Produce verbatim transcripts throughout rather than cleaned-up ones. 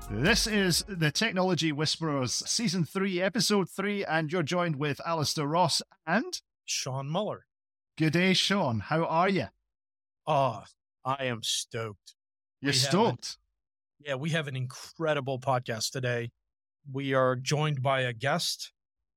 This is the Technology Whisperers, Season three, Episode three, and you're joined with Alistair Ross and Sean Muller. Good day, Sean. How are you? Oh, I am stoked. You're We have stoked? an- yeah, we have an incredible podcast today. We are joined by a guest,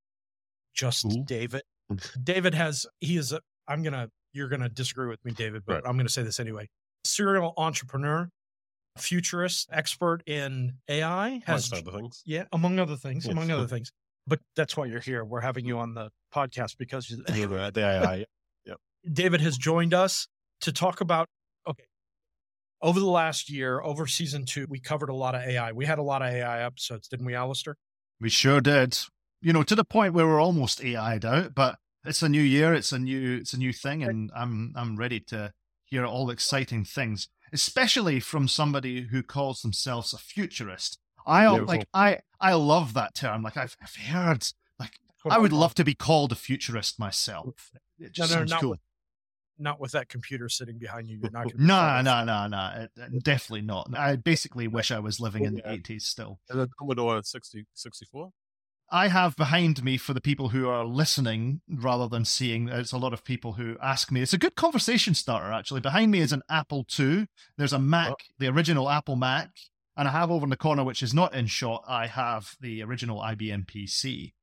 just Ooh. David. David has, he is, a, I'm going to, you're going to disagree with me, David, but Right. I'm going to say this anyway. Serial entrepreneur, futurist, expert in A I, has, Amongst other things. yeah, among other things, Yes. among other things. But that's why you're here. We're having you on the podcast because you- The the A I. David has joined us to talk about, okay, over the last year, over season two, we covered a lot of A I. We had a lot of A I episodes, didn't we, Alistair? We sure did. You know, to the point where we're almost A I'd out, but it's a new year, it's a new it's a new thing, and I'm I'm ready to hear all exciting things, especially from somebody who calls themselves a futurist. I Yeah, like I I love that term. Like I've, I've heard like I would love to be called a futurist myself. It No, just no, sounds not cool. with, not with that computer sitting behind you. You're not going to No, no, no, no. Definitely not. I basically wish I was living in the Yeah. eighties still. And the Commodore sixty, sixty-four? I have behind me, for the people who are listening rather than seeing, it's a lot of people who ask me. It's a good conversation starter, actually. Behind me is an Apple two. There's a Mac, Oh. the original Apple Mac. And I have over in the corner, which is not in shot, I have the original I B M P C.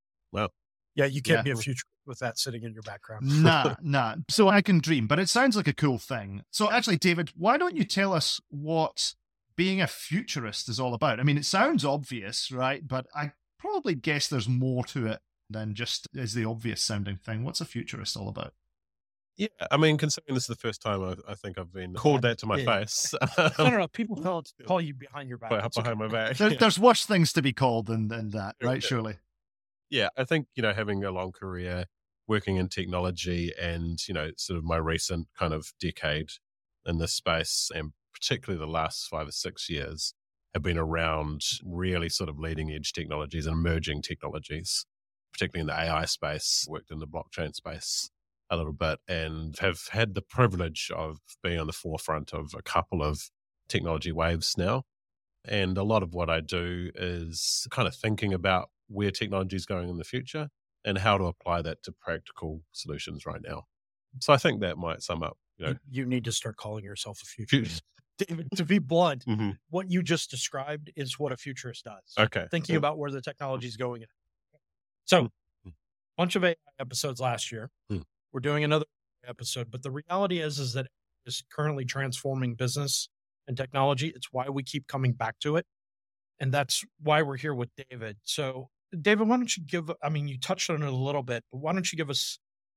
Yeah, you can't Yeah. be a futurist with that sitting in your background. Nah, nah. So I can dream, but it sounds like a cool thing. So actually, David, why don't you tell us what being a futurist is all about? I mean, it sounds obvious, right? But I probably guess there's more to it than just is the obvious sounding thing. What's a futurist all about? Yeah, I mean, considering this is the first time I, I think I've been called that to my Yeah. face. No, no, no. People call, call you behind your back. behind It's okay. my back. There, there's worse things to be called than, than that, right? Yeah. Surely. Yeah, I think, you know, having a long career working in technology and, you know, sort of my recent kind of decade in this space, and particularly the last five or six years, have been around really sort of leading edge technologies and emerging technologies, particularly in the A I space, worked in the blockchain space a little bit, and have had the privilege of being on the forefront of a couple of technology waves now. And a lot of what I do is kind of thinking about where technology is going in the future and how to apply that to practical solutions right now. So I think that might sum up, you know. You, you need to start calling yourself a futurist. David, to be blunt, Mhm. what you just described is what a futurist does. Okay. Thinking about where the technology is going. So, bunch of A I episodes last year. Hmm. We're doing another episode, but the reality is, is that it's currently transforming business and technology. It's why we keep coming back to it. And that's why we're here with David. So, David, why don't you give, I mean, you touched on it a little bit, but why don't you give us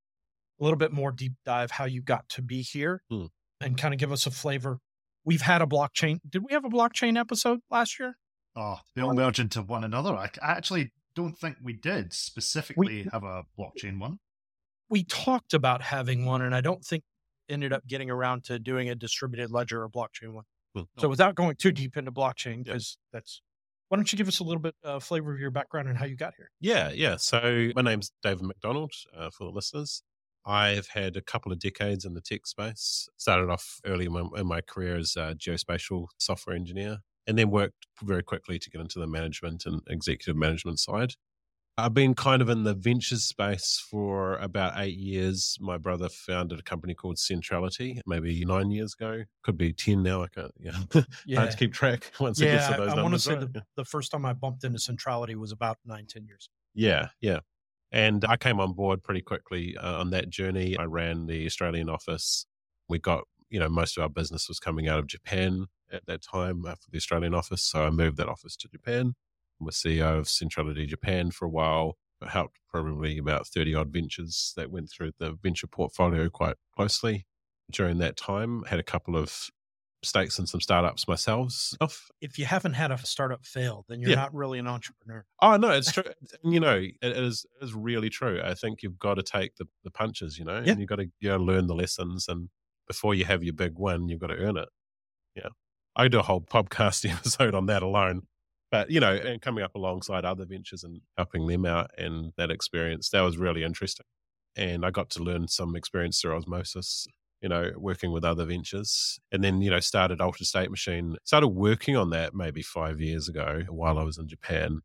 a little bit more deep dive how you got to be here Hmm. and kind of give us a flavor. We've had a blockchain. Did we have a blockchain episode last year? Oh, they all merge into one another. I actually don't think we did specifically have a blockchain one. We talked about having one, and I don't think ended up getting around to doing a distributed ledger or blockchain one. Hmm. So without going too deep into blockchain, Yeah. because that's, why don't you give us a little bit uh, flavor of your background and how you got here? Yeah, yeah. So my name's David McDonald, uh, for the listeners. I've had a couple of decades in the tech space. Started off early in my, in my career as a geospatial software engineer, and then worked very quickly to get into the management and executive management side. I've been kind of in the ventures space for about eight years. My brother founded a company called Centrality maybe nine years ago. Could be ten now. I can't, yeah. Yeah. Hard to keep track once it gets Yeah, to those I, I want to numbers. say right? the, the first time I bumped into centrality was about nine, ten years. Yeah, yeah. And I came on board pretty quickly uh, on that journey. I ran the Australian office. We got, you know, most of our business was coming out of Japan at that time uh, for the Australian office. So I moved that office to Japan. I was C E O of Centrality Japan for a while. I helped probably about thirty odd ventures that went through the venture portfolio quite closely during that time. Had a couple of stakes in some startups myself. If you haven't had a startup fail, then you're Yeah. not really an entrepreneur. Oh no, it's true. And, you know, it is it is really true. I think you've got to take the, the punches, you know, Yeah. and you've got to you know, learn the lessons. And before you have your big win, you've got to earn it. Yeah, I could do a whole podcast episode on that alone. But you know, and coming up alongside other ventures and helping them out, and that experience that was really interesting. And I got to learn some experience through osmosis you know, working with other ventures. And then, you know, started Altered State Machine, started working on that maybe five years ago while I was in Japan,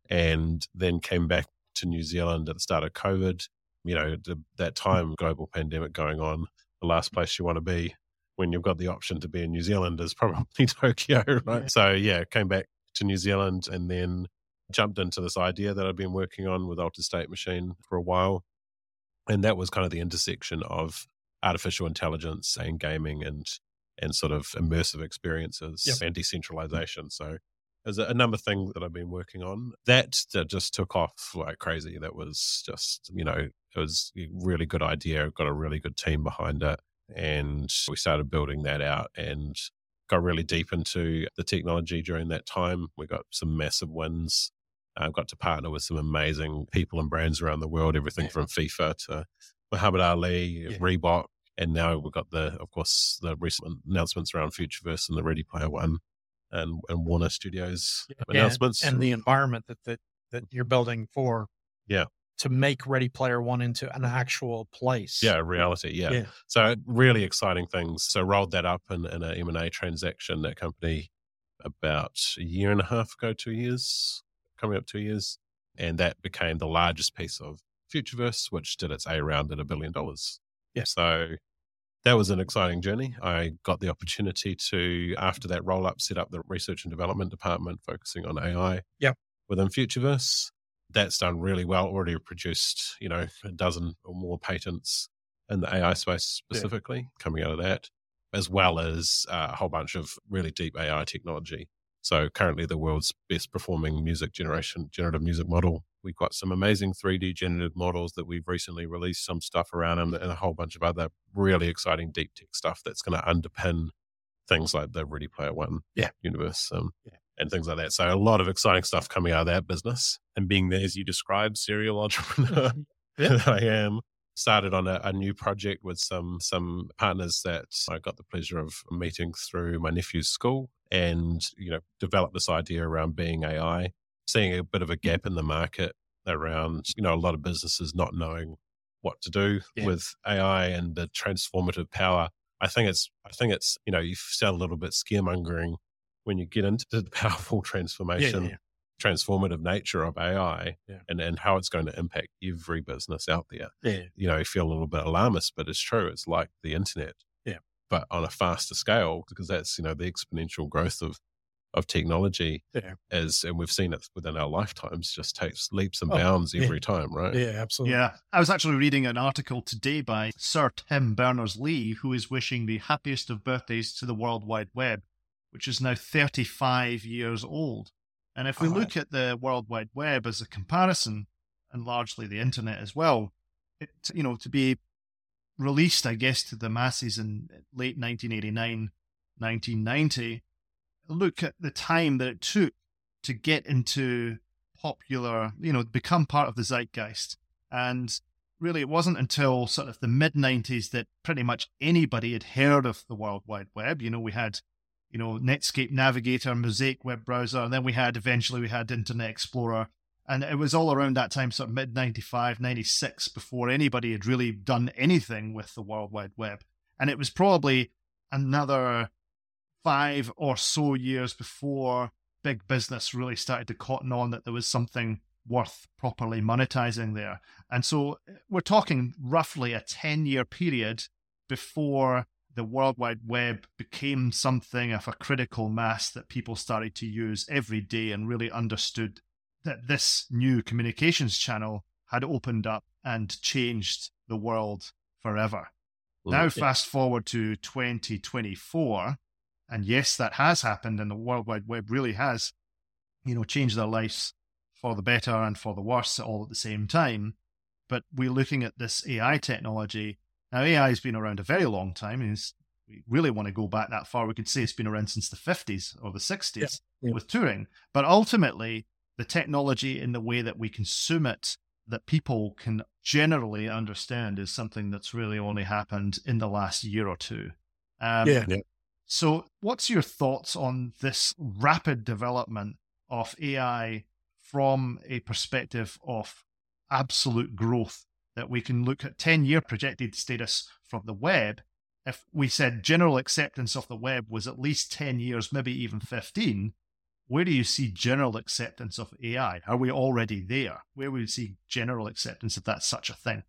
and then came back to New Zealand at the start of COVID. You know, the, that time, global pandemic going on, the last place you want to be when you've got the option to be in New Zealand is probably Tokyo, right? Yeah. So yeah, came back to New Zealand and then jumped into this idea that I've been working on with Altered State Machine for a while. And that was kind of the intersection of artificial intelligence and gaming and and sort of immersive experiences yep. and decentralization. So there's a, a number of things that I've been working on. That, that just took off like crazy. That was just, you know, it was a really good idea. Got a really good team behind it. And we started building that out and got really deep into the technology during that time. We got some massive wins. I've uh, got to partner with some amazing people and brands around the world, everything yeah. from FIFA to Muhammad Ali, yeah. Reebok. And now we've got the, of course, the recent announcements around Futureverse and the Ready Player One and, and Warner Studios yeah. announcements. And the environment that, that, that you're building for. Yeah. To make Ready Player One into an actual place. Yeah, reality, yeah. yeah. So really exciting things. So rolled that up in, in an M and A transaction, that company about a year and a half ago, two years, coming up two years. And that became the largest piece of Futureverse, which did its A round at a billion dollars. Yeah. So that was an exciting journey. I got the opportunity to, after that roll up, set up the research and development department focusing on A I yep. within Futureverse. That's done really well. Already produced, you know, a dozen or more patents in the A I space specifically yeah. coming out of that, as well as uh, a whole bunch of really deep A I technology. So currently the world's best performing music generation, generative music model. We've got some amazing three D generative models that we've recently released some stuff around and, and a whole bunch of other really exciting deep tech stuff that's going to underpin things like the Ready Player One yeah. universe. Um, yeah. And things like that. So a lot of exciting stuff coming out of that business. And being there, as you described, serial entrepreneur yeah. I am, started on a, a new project with some some partners that I got the pleasure of meeting through my nephew's school, and you know, developed this idea around being A I, seeing a bit of a gap in the market around, you know, a lot of businesses not knowing what to do yeah. with A I and the transformative power. I think it's I think it's, you know, you sound a little bit scaremongering when you get into the powerful transformation, yeah, yeah. transformative nature of A I yeah. and, and how it's going to impact every business out there. Yeah. You know, you feel a little bit alarmist, but it's true. It's like the internet, yeah. but on a faster scale, because that's, you know, the exponential growth of, of technology yeah. is, and we've seen it within our lifetimes, just takes leaps and bounds oh, every yeah. time, right? Yeah, absolutely. Yeah. I was actually reading an article today by Sir Tim Berners-Lee, who is wishing the happiest of birthdays to the World Wide Web, which is now thirty-five years old. And if we oh, look at the World Wide Web as a comparison, and largely the internet as well, it, you know, to be released, I guess, to the masses in late nineteen eighty-nine, nineteen ninety, look at the time that it took to get into popular, you know, become part of the zeitgeist. And really, it wasn't until sort of the mid nineties that pretty much anybody had heard of the World Wide Web. You know, we had you know, Netscape Navigator, Mosaic web browser, and then we had, eventually we had Internet Explorer. And it was all around that time, sort of mid ninety-five, ninety-six, before anybody had really done anything with the World Wide Web. And it was probably another five or so years before big business really started to cotton on that there was something worth properly monetizing there. And so we're talking roughly a ten-year period before the World Wide Web became something of a critical mass that people started to use every day and really understood that this new communications channel had opened up and changed the world forever. Well, now, yeah. fast forward to twenty twenty-four, and yes, that has happened, and the World Wide Web really has, you know, changed their lives for the better and for the worse all at the same time. But we're looking at this A I technology. Now, A I has been around a very long time. And we really want to go back that far. We could say it's been around since the fifties or the sixties yeah, yeah. with Turing. But ultimately, the technology in the way that we consume it, that people can generally understand, is something that's really only happened in the last year or two. Um, yeah. yeah. So what's your thoughts on this rapid development of A I from a perspective of absolute growth, that we can look at ten-year projected status from the web if we said general acceptance of the web was at least ten years, maybe even fifteen, where do you see general acceptance of A I? Are we already there? Where would you see general acceptance if that's such a thing?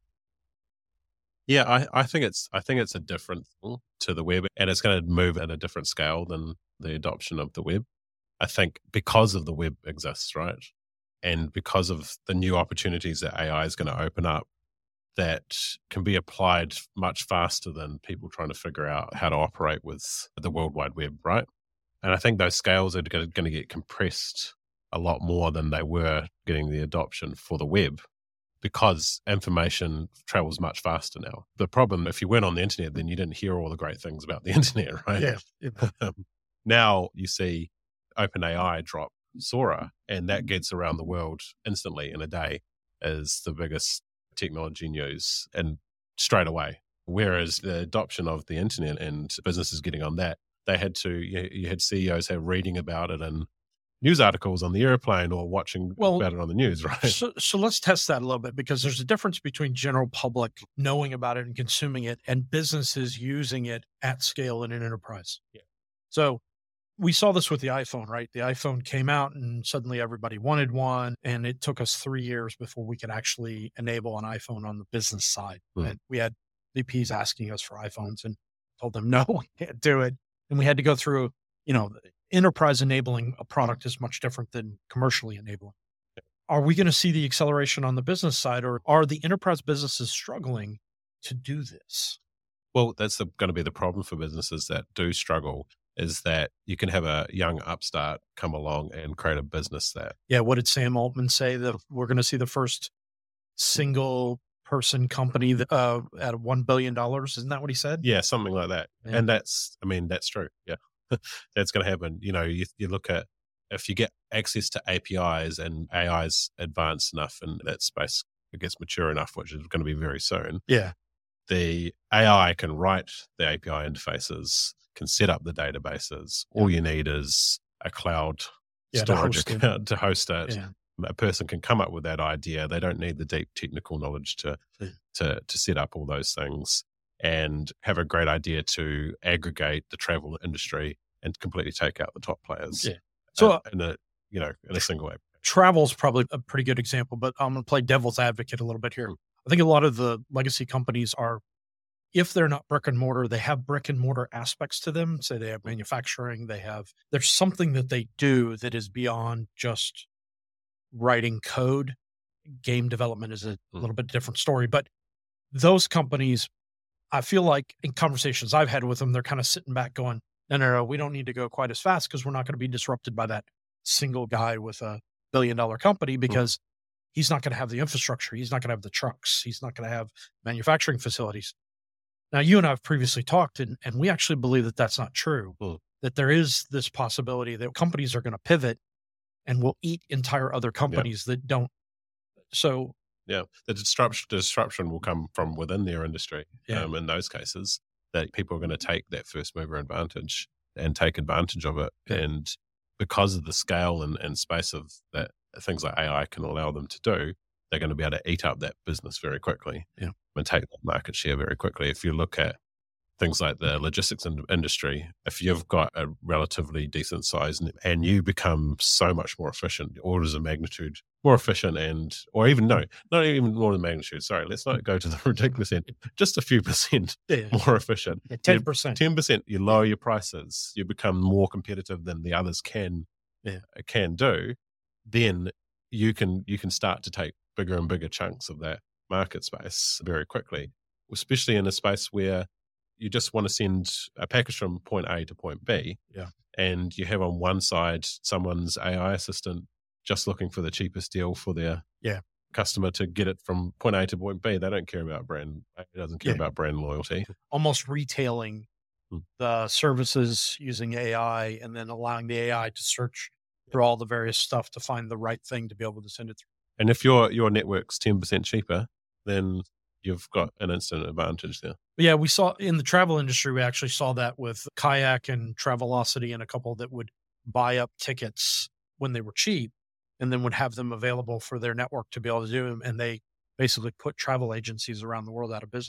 Yeah, I, I think it's I think it's a different thing to the web, and it's going to move at a different scale than the adoption of the web. I think because of the web exists, right? And because of the new opportunities that A I is going to open up that can be applied much faster than people trying to figure out how to operate with the World Wide Web, right? And I think those scales are going to get compressed a lot more than they were getting the adoption for the web, because information travels much faster now. The problem, if you weren't on the internet, then you didn't hear all the great things about the internet, right? Yeah. yeah. Now you see OpenAI drop Sora, and that gets around the world instantly in a day as the biggest technology news, and straight away. Whereas the adoption of the internet and businesses getting on that, they had to, you, you had C E Os have reading about it and news articles on the airplane or watching well, about it on the news, right? So, so let's test that a little bit, because there's a difference between general public knowing about it and consuming it and businesses using it at scale in an enterprise. Yeah. So we saw this with the iPhone, right? The iPhone came out and suddenly everybody wanted one. And it took us three years before we could actually enable an iPhone on the business side. Hmm. And we had V Ps asking us for iPhones and told them, no, we can't do it. And we had to go through, you know, enterprise enabling a product is much different than commercially enabling. Are we going to see the acceleration on the business side, or are the enterprise businesses struggling to do this? Well, that's going to be the problem for businesses that do struggle, is that you can have a young upstart come along and create a business that. Yeah. What did Sam Altman say? That we're going to see the first single person company that, uh, at one billion dollars. Isn't that what he said? Yeah, something like that. Yeah. And that's, I mean, that's true. Yeah. That's going to happen. You know, you, you look at, if you get access to A P Is and A I's advanced enough in that space, it gets mature enough, which is going to be very soon. Yeah. The A I can write the A P I interfaces, can set up the databases. All you need is a cloud yeah, storage to account to host it. Yeah. A person can come up with that idea. They don't need the deep technical knowledge to yeah. to to set up all those things, and have a great idea to aggregate the travel industry and completely take out the top players. Yeah. So uh, in a you know in a single way. Travel's probably a pretty good example, but I'm going to play devil's advocate a little bit here. I think a lot of the legacy companies are, if they're not brick and mortar, they have brick and mortar aspects to them. Say they have manufacturing, they have, there's something that they do that is beyond just writing code. Game development is a mm. little bit different story, but those companies, I feel like in conversations I've had with them, they're kind of sitting back going, no, no, no, we don't need to go quite as fast because we're not going to be disrupted by that single guy with a billion dollar company, because mm. he's not going to have the infrastructure. He's not going to have the trucks. He's not going to have manufacturing facilities. Now, you and I have previously talked, and, and we actually believe that that's not true, mm. that there is this possibility that companies are going to pivot and will eat entire other companies yep. that don't. So, yeah, the disruption, disruption will come from within their industry. Yeah. Um, in those cases, that people are going to take that first mover advantage and take advantage of it. Yeah. And because of the scale and, and space of that, things like A I can allow them to do, they're going to be able to eat up that business very quickly yeah. and take that market share very quickly. If you look at things like the logistics in- industry, if you've got a relatively decent size and, and you become so much more efficient, orders of magnitude more efficient, and, or even no, not even more than magnitude. Sorry, let's not go to the ridiculous end. Just a few percent yeah. more efficient. Yeah, ten percent. ten percent, you lower your prices, you become more competitive than the others can, yeah. can do. Then you can, you can start to take bigger and bigger chunks of that market space very quickly, especially in a space where you just want to send a package from point A to point B. Yeah. And you have on one side someone's A I assistant just looking for the cheapest deal for their yeah. customer to get it from point A to point B. They don't care about brand. It doesn't care yeah. about brand loyalty. Almost retailing hmm. the services using A I, and then allowing the A I to search through all the various stuff to find the right thing to be able to send it through. And if your your network's ten percent cheaper, then you've got an instant advantage there. Yeah, we saw in the travel industry, we actually saw that with Kayak and Travelocity and a couple that would buy up tickets when they were cheap and then would have them available for their network to be able to do them. And they basically put travel agencies around the world out of business.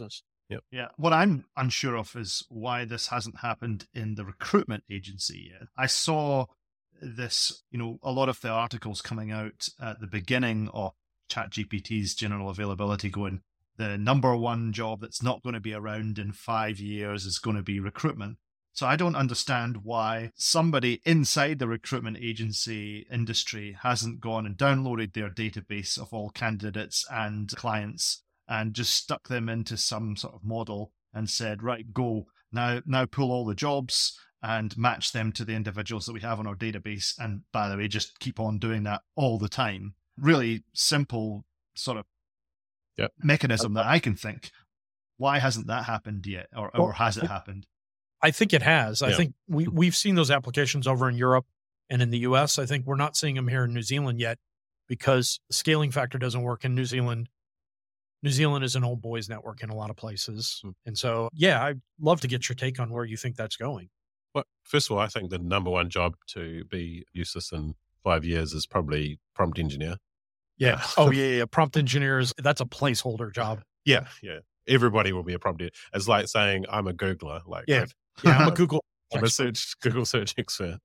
Yep. Yeah. What I'm unsure of is why this hasn't happened in the recruitment agency yet. I saw this, you know, a lot of the articles coming out at the beginning of ChatGPT's general availability going, the number one job that's not going to be around in five years is going to be recruitment. So I don't understand why somebody inside the recruitment agency industry hasn't gone and downloaded their database of all candidates and clients and just stuck them into some sort of model and said, right, go, now, now pull all the jobs and match them to the individuals that we have on our database. And by the way, just keep on doing that all the time. Really simple sort of yep. mechanism that I can think. Why hasn't that happened yet? Or, or has it happened? I think it has. I yeah. think we, we've seen those applications over in Europe and in the U S. I think we're not seeing them here in New Zealand yet because the scaling factor doesn't work in New Zealand. New Zealand is an old boys network in a lot of places. Mm. And so, yeah, I'd love to get your take on where you think that's going. Well, first of all, I think the number one job to be useless in five years is probably prompt engineer. Yeah. oh, yeah, yeah. Prompt engineers, that's a placeholder job. Yeah, yeah. Everybody will be a prompt engineer. It's like saying I'm a Googler. Like, yeah, yeah I'm a Google I'm a search, Google search expert.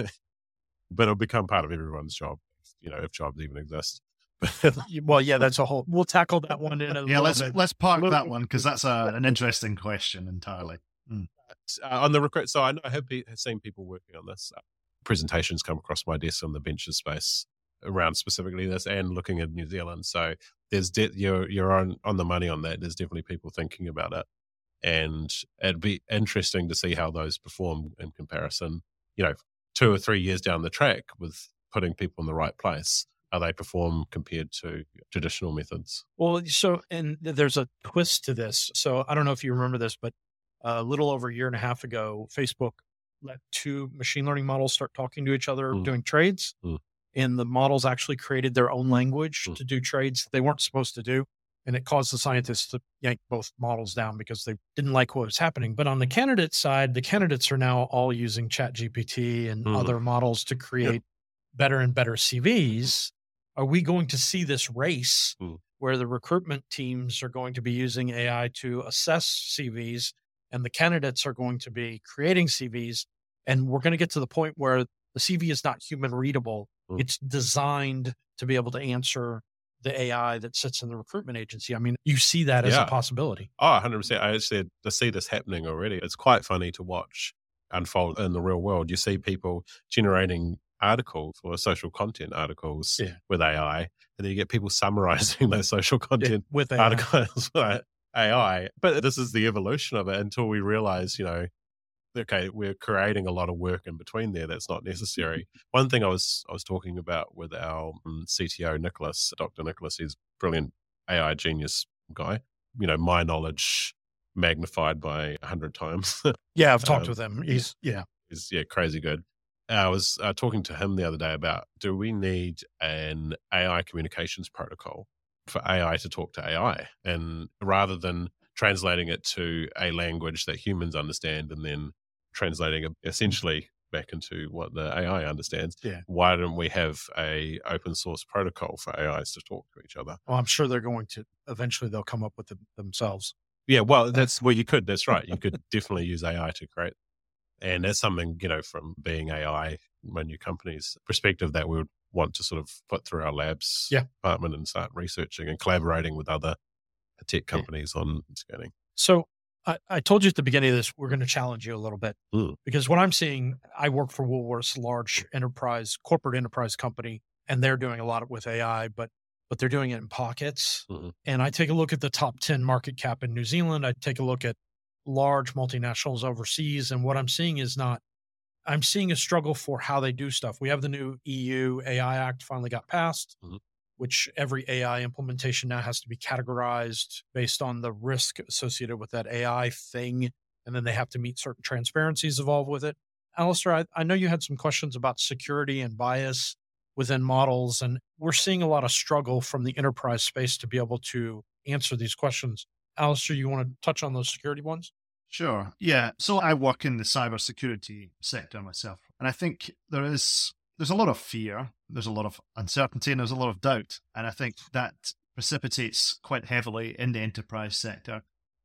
But it'll become part of everyone's job, you know, if jobs even exist. Well, yeah, that's a whole. We'll tackle that one in a yeah. Let's bit. let's park that one because that's a, an interesting question entirely. Mm. Uh, on the recruit, so I know I have, be, have seen people working on this. Uh, presentations come across my desk on the benches space around specifically this, and looking at New Zealand. So there's de- you're you're on on the money on that. There's definitely people thinking about it, and it'd be interesting to see how those perform in comparison. You know, two or three years down the track with putting people in the right place. How they perform compared to traditional methods. Well, so, and there's a twist to this. So I don't know if you remember this, but a little over a year and a half ago, Facebook let two machine learning models start talking to each other, mm. doing trades. Mm. And the models actually created their own language mm. to do trades they weren't supposed to do. And it caused the scientists to yank both models down because they didn't like what was happening. But on the candidate side, the candidates are now all using ChatGPT and mm. other models to create yep. better and better C Vs. Are we going to see this race mm. where the recruitment teams are going to be using A I to assess C Vs and the candidates are going to be creating C Vs? And we're going to get to the point where the C V is not human readable. Mm. It's designed to be able to answer the A I that sits in the recruitment agency. I mean, you see that as yeah. a possibility. Oh, one hundred percent. I actually to see this happening already. It's quite funny to watch unfold in the real world. You see people generating articles or social content articles yeah. with A I, and then you get people summarizing those social content yeah, with articles with A I. But this is the evolution of it until we realize, you know, okay, we're creating a lot of work in between there that's not necessary. One thing I was I was talking about with our um, C T O, Nicholas, Doctor Nicholas, he's a brilliant A I genius guy. You know, my knowledge magnified by a hundred times. Yeah, I've talked um, with him. He's, yeah. He's, yeah, crazy good. I was uh, talking to him the other day about, do we need an A I communications protocol for A I to talk to A I? And rather than translating it to a language that humans understand and then translating it essentially back into what the A I understands, yeah. why don't we have a open source protocol for A Is to talk to each other? Well, I'm sure they're going to, eventually they'll come up with it themselves. Yeah, well, that's well, you could, that's right. You could definitely use A I to create. And that's something, you know, from being A I, my new company's perspective that we would want to sort of put through our labs yeah. department and start researching and collaborating with other tech companies yeah. on scanning. So I, I told you at the beginning of this, we're going to challenge you a little bit mm. because what I'm seeing, I work for Woolworths, large enterprise, corporate enterprise company, and they're doing a lot with A I, but but they're doing it in pockets. Mm-hmm. And I take a look at the top ten market cap in New Zealand. I take a look at large multinationals overseas. And what I'm seeing is not, I'm seeing a struggle for how they do stuff. We have the new E U A I Act finally got passed, mm-hmm. which every A I implementation now has to be categorized based on the risk associated with that A I thing. And then they have to meet certain transparencies involved with it. Alistair, I, I know you had some questions about security and bias within models, and we're seeing a lot of struggle from the enterprise space to be able to answer these questions. Alistair, you want to touch on those security ones? Sure. Yeah. So I work in the cybersecurity sector myself, and I think there is there's a lot of fear, there's a lot of uncertainty, and there's a lot of doubt, and I think that precipitates quite heavily in the enterprise sector.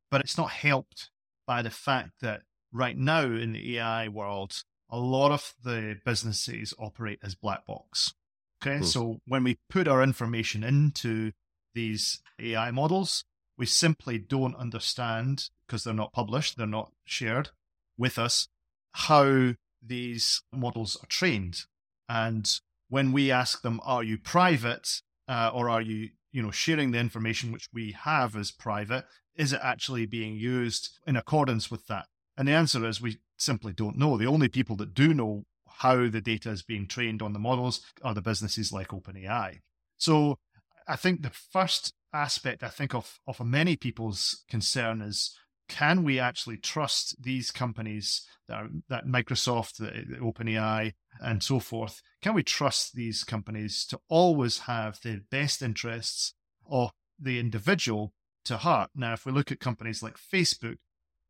but it's not helped by the fact that right now in the A I world, a lot of the businesses operate as black box. Okay, Hmm. so when we put our information into these A I models, we simply don't understand, because they're not published, they're not shared with us, how these models are trained. And when we ask them, are you private, uh, or are you, you know, sharing the information which we have as private, is it actually being used in accordance with that? And the answer is we simply don't know. The only people that do know how the data is being trained on the models are the businesses like OpenAI. So I think the first aspect, I think, of, of many people's concern is, can we actually trust these companies, that, are, that Microsoft, the, the OpenAI, and so forth? Can we trust these companies to always have the best interests of the individual to heart? Now, if we look at companies like Facebook,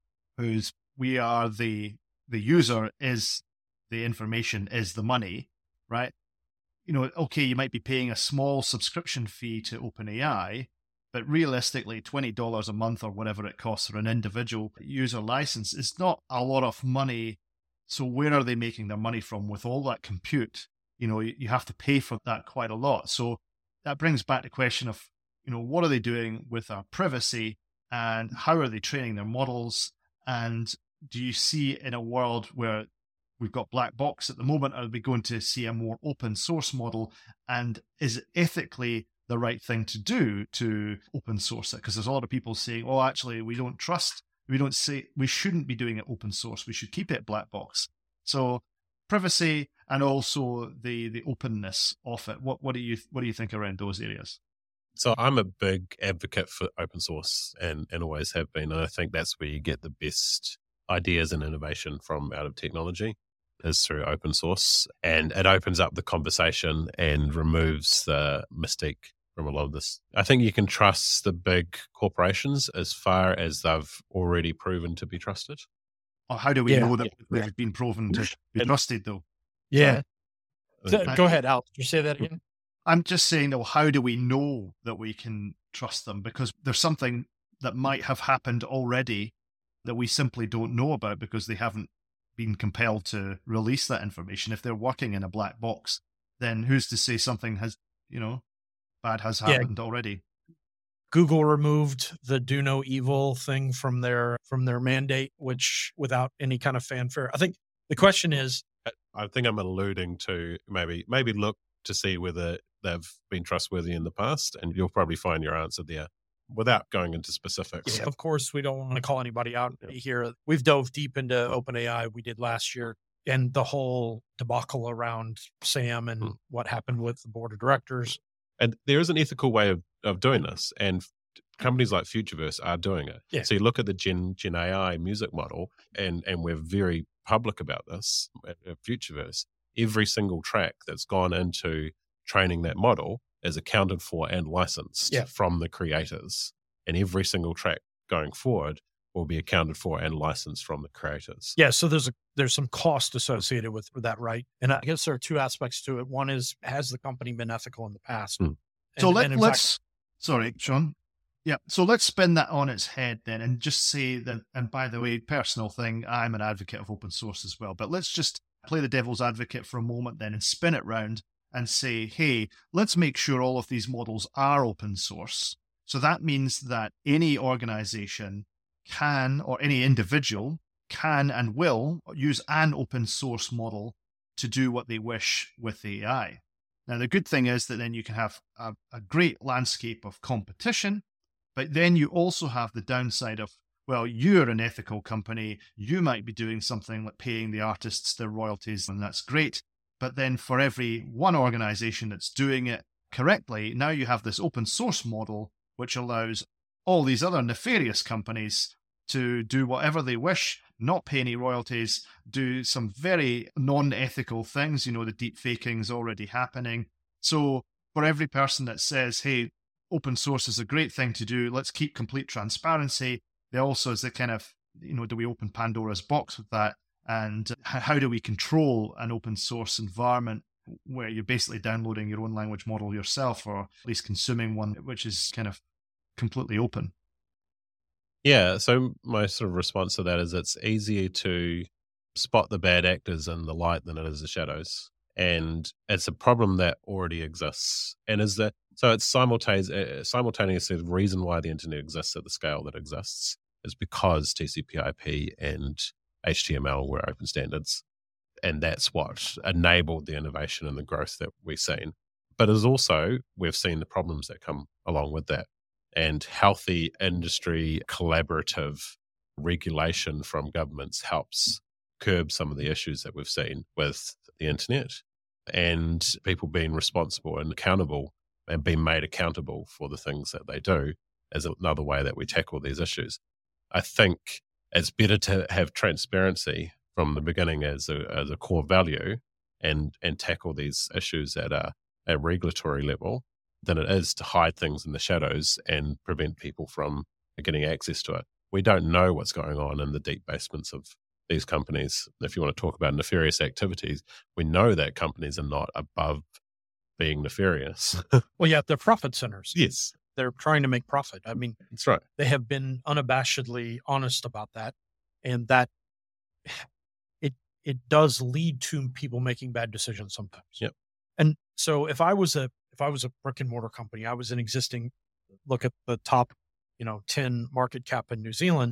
whose we are the the user is the information is the money, right? You know, okay, you might be paying a small subscription fee to OpenAI, but realistically, twenty dollars a month or whatever it costs for an individual user license is not a lot of money. So where are they making their money from with all that compute? You know, you have to pay for that quite a lot. So that brings back the question of, you know, what are they doing with our privacy, and how are they training their models? And do you see in a world where we've got black box at the moment, are we going to see a more open source model? And is it ethically the right thing to do to open source it? Because there's a lot of people saying, oh, actually, we don't trust, we don't say, we shouldn't be doing it open source. We should keep it black box. So privacy and also the the openness of it. What what do you what do you think around those areas? So I'm a big advocate for open source and, and always have been. And I think that's where you get the best ideas and innovation from out of technology, is through open source. And it opens up the conversation and removes the mystique from a lot of this. I think you can trust the big corporations as far as they've already proven to be trusted. Or how do we Yeah. know that Yeah. they've been proven to be And- trusted, though? Yeah. Sorry. So- go ahead, Al. Did you say that again? I'm just saying, though, how do we know that we can trust them? Because there's something that might have happened already that we simply don't know about because they haven't been compelled to release that information. If they're working in a black box, then who's to say something has, you know, bad has Yeah. happened already? Google removed the do no evil thing from their from their mandate, which without any kind of fanfare. I think the question is, I think I'm alluding to maybe maybe look to see whether they've been trustworthy in the past, and you'll probably find your answer there without going into specifics. yeah, of course, we don't want to call anybody out here. We've dove deep into OpenAI. We did last year, and the whole debacle around Sam and Hmm. what happened with the board of directors. And there is an ethical way of, of doing this, and f- companies like Futureverse are doing it. Yeah. So you look at the Gen Gen A I music model, and and we're very public about this at, at Futureverse. Every single track that's gone into training that model is accounted for and licensed Yeah. from the creators, and every single track going forward will be accounted for and licensed from the creators. Yeah, so there's a there's some cost associated with, with that, right? And I guess there are two aspects to it. One is, has the company been ethical in the past? Hmm. And- So let, and in let's, fact- sorry, Sean. Yeah. So let's spin that on its head then and just say that, and by the way, personal thing, I'm an advocate of open source as well, but let's just play the devil's advocate for a moment then and spin it round and say, hey, let's make sure all of these models are open source. So that means that any organization can, or any individual can and will use an open source model to do what they wish with A I. Now, the good thing is that then you can have a, a great landscape of competition, but then you also have the downside of, well, you're an ethical company. You might be doing something like paying the artists their royalties, and that's great. But then for every one organization that's doing it correctly, now you have this open source model, which allows all these other nefarious companies to do whatever they wish, not pay any royalties, do some very non-ethical things. You know, the deep faking is already happening. So for every person that says, hey, open source is a great thing to do, let's keep complete transparency, there also is the kind of, you know, do we open Pandora's box with that? And how do we control an open source environment where you're basically downloading your own language model yourself, or at least consuming one which is kind of completely open? Yeah. So my sort of response to that is it's easier to spot the bad actors in the light than it is the shadows. And it's a problem that already exists. And is that so it's simultaneous, uh, simultaneously the reason why the internet exists at the scale that exists is because T C P I P and H T M L were open standards. And that's what enabled the innovation and the growth that we've seen. But as also, we've seen the problems that come along with that. And healthy industry collaborative regulation from governments helps curb some of the issues that we've seen with the internet, and people being responsible and accountable and being made accountable for the things that they do as another way that we tackle these issues. I think it's better to have transparency from the beginning as a, as a core value and, and tackle these issues at a, a regulatory level than it is to hide things in the shadows and prevent people from getting access to it. We don't know what's going on in the deep basements of these companies. If you want to talk about nefarious activities, we know that companies are not above being nefarious. Well, yeah, they're profit centers. Yes. They're trying to make profit. I mean, that's right. They have been unabashedly honest about that. And that it it does lead to people making bad decisions sometimes. Yep. And so if I was a if I was a brick and mortar company, I was an existing, look at the top, you know, ten market cap in New Zealand.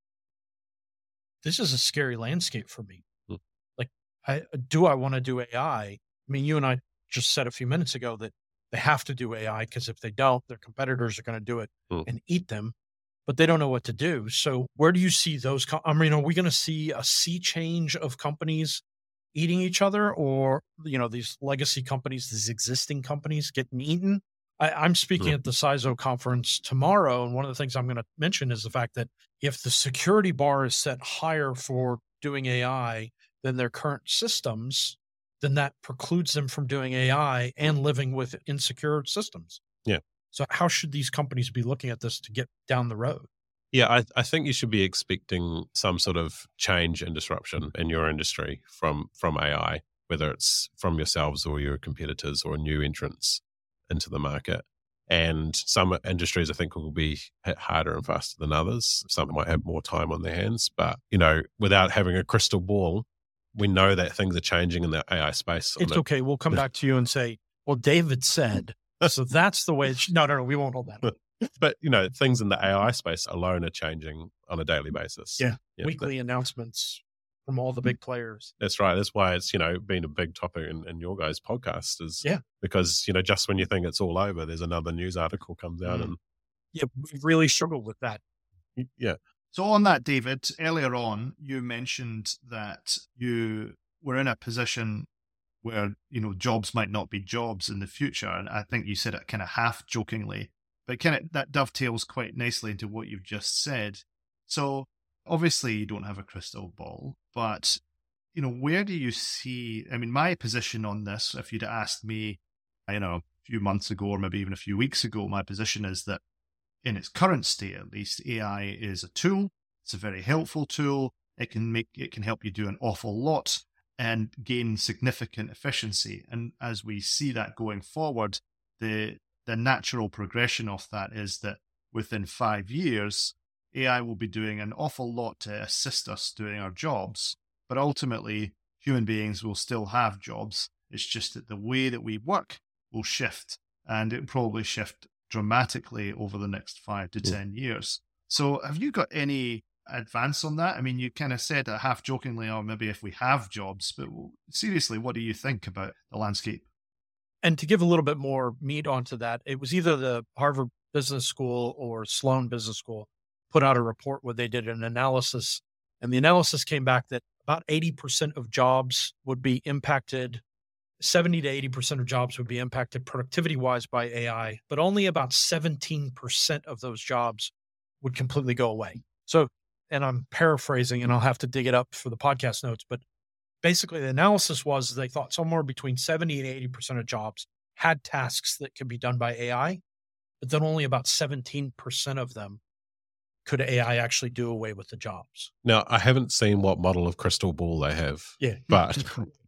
This is a scary landscape for me. Hmm. Like, I, do I want to do A I? I mean, you and I just said a few minutes ago that they have to do A I because if they don't, their competitors are going to do it hmm. and eat them, but they don't know what to do. So where do you see those? Com- I mean, are we going to see a sea change of companies eating each other, or, you know, these legacy companies, these existing companies getting eaten? I, I'm speaking hmm. at the C I S O conference tomorrow, and one of the things I'm going to mention is the fact that if the security bar is set higher for doing A I than their current systems, then that precludes them from doing A I and living with insecure systems. Yeah. So how should these companies be looking at this to get down the road? Yeah, I, I think you should be expecting some sort of change and disruption in your industry from, from A I, whether it's from yourselves or your competitors or new entrants into the market. And some industries, I think, will be hit harder and faster than others. Some might have more time on their hands. But, you know, without having a crystal ball, we know that things are changing in the A I space. It's the, okay. We'll come back to you and say, well, David said, so that's the way. It sh- no, no, no, we won't hold that. But, you know, things in the A I space alone are changing on a daily basis. Yeah. yeah Weekly but, announcements from all the big players. That's right. That's why it's, you know, been a big topic in, in your guys' podcast is yeah. because, you know, just when you think it's all over, there's another news article comes out. Mm. and Yeah, we really struggle with that. Yeah. So on that, David, earlier on, you mentioned that you were in a position where, you know, jobs might not be jobs in the future. And I think you said it kind of half jokingly, but kind of that dovetails quite nicely into what you've just said. So obviously you don't have a crystal ball, but, you know, where do you see, I mean, my position on this, if you'd asked me, you know, a few months ago, or maybe even a few weeks ago, my position is that in its current state, at least, A I is a tool. It's a very helpful tool. It can make, it can help you do an awful lot and gain significant efficiency. And as we see that going forward, the the natural progression of that is that within five years, A I will be doing an awful lot to assist us doing our jobs. But ultimately, human beings will still have jobs. It's just that the way that we work will shift, and it will probably shift dramatically over the next five to ten years. So have you got any advance on that? I mean, you kind of said it half jokingly, or maybe if we have jobs, but seriously, what do you think about the landscape? And to give a little bit more meat onto that, it was either the Harvard Business School or Sloan Business School put out a report where they did an analysis, and the analysis came back that about eighty percent of jobs would be impacted, seventy to eighty percent of jobs would be impacted productivity-wise by A I, but only about seventeen percent of those jobs would completely go away. So, and I'm paraphrasing, and I'll have to dig it up for the podcast notes, but basically the analysis was they thought somewhere between seventy and eighty percent of jobs had tasks that could be done by A I, but then only about seventeen percent of them could A I actually do away with the jobs. Now, I haven't seen what model of crystal ball they have, yeah, but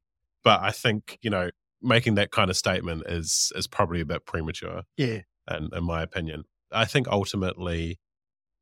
but I think, you know, making that kind of statement is is probably a bit premature. Yeah, and in my opinion, I think ultimately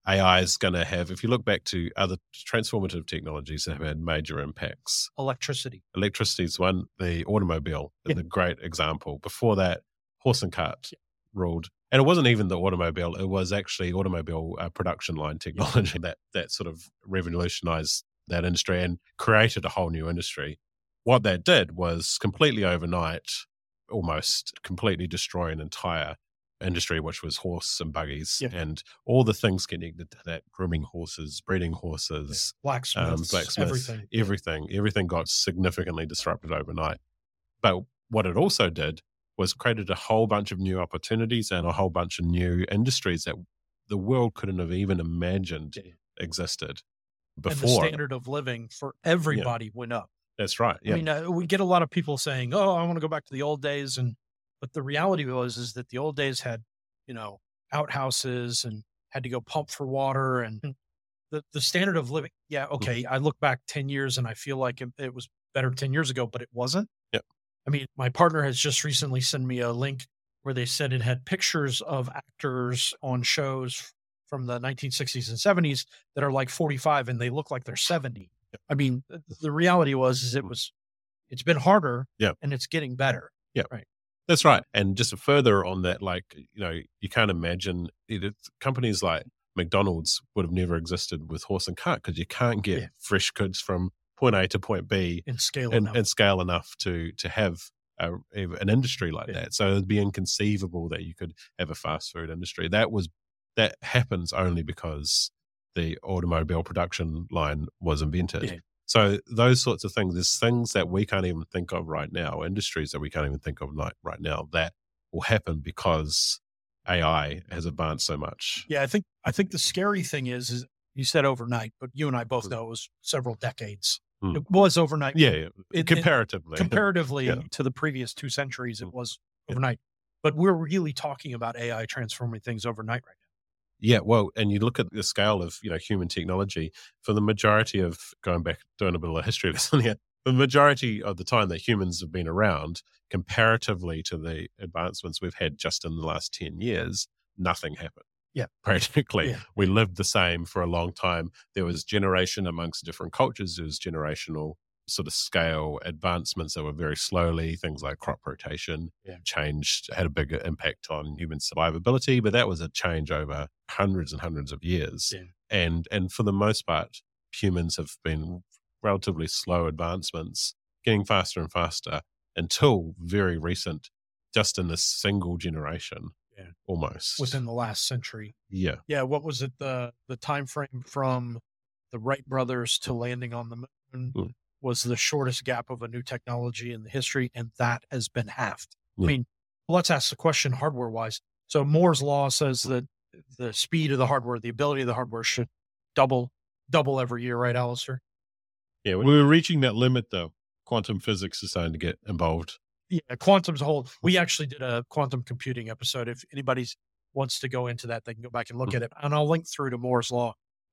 A I is going to have, if you look back to other transformative technologies that have had major impacts, Electricity. electricity is one, the automobile is Yeah. a great example. Before that, horse and cart Yeah. ruled. And it wasn't even the automobile, it was actually automobile uh, production line technology that, that sort of revolutionized that industry and created a whole new industry. What that did was completely overnight, almost completely destroy an entire industry, which was horse and buggies Yeah. and all the things connected to that, grooming horses, breeding horses, Blacksmiths, um, blacksmiths, everything. everything, everything got significantly disrupted overnight. But what it also did was created a whole bunch of new opportunities and a whole bunch of new industries that the world couldn't have even imagined Yeah. existed And the before. standard of living for everybody went up. That's right. Yeah. I mean, uh, we get a lot of people saying, "Oh, I want to go back to the old days," and but the reality was is that the old days had, you know, outhouses and had to go pump for water, and the the standard of living. Yeah, okay. I look back ten years and I feel like it, it was better ten years ago, but it wasn't. Yep. I mean, my partner has just recently sent me a link where they said it had pictures of actors on shows from the nineteen sixties and seventies that are like forty-five and they look like they're seventy. I mean, the, the reality was is it was it's been harder, Yeah. and it's getting better. That's right. And just further on that, like, you know, you can't imagine it, it's- companies like McDonald's would have never existed with horse and cart because you can't get Yeah. fresh goods from point A to point B In scale and, enough. and scale enough to to have a, an industry like Yeah. that. So it'd be inconceivable that you could have a fast food industry. That was that happens only because the automobile production line was invented. Yeah. So those sorts of things, there's things that we can't even think of right now, industries that we can't even think of like right now that will happen because A I has advanced so much. Yeah, I think I think the scary thing is, is you said overnight, but you and I both Mm. know it was several decades. Mm. It was overnight. Yeah, yeah. It- it- comparatively. comparatively Yeah. to the previous two centuries, it Mm. was Yeah. overnight. But we're really talking about A I transforming things overnight right now. Yeah, well, and you look at the scale of, you know, human technology for the majority of, going back, doing a bit of a history lesson here, the majority of the time that humans have been around, comparatively to the advancements we've had just in the last ten years, nothing happened. Yeah. Practically. Yeah. We lived the same for a long time. There was generation amongst different cultures. There was generational sort of scale advancements that were very slowly. Things like crop rotation Yeah. changed, had a bigger impact on human survivability, but that was a change over hundreds and hundreds of years. Yeah. And and for the most part, humans have been relatively slow advancements, getting faster and faster until very recent, just in this single generation, Yeah. almost. Within the last century. yeah. Yeah, what was it? The the time frame from the Wright brothers to landing on the moon Mm. was the shortest gap of a new technology in the history, and that has been halved. I Yeah. mean, let's ask the question hardware wise. So Moore's law says that the speed of the hardware, the ability of the hardware should double, double every year, right, Alistair? Yeah. when- We're reaching that limit, though. Quantum physics is starting to get involved. Yeah, quantum's a whole. We actually did a quantum computing episode. If anybody wants to go into that, they can go back and look Mhm. at it, and I'll link through to Moore's law.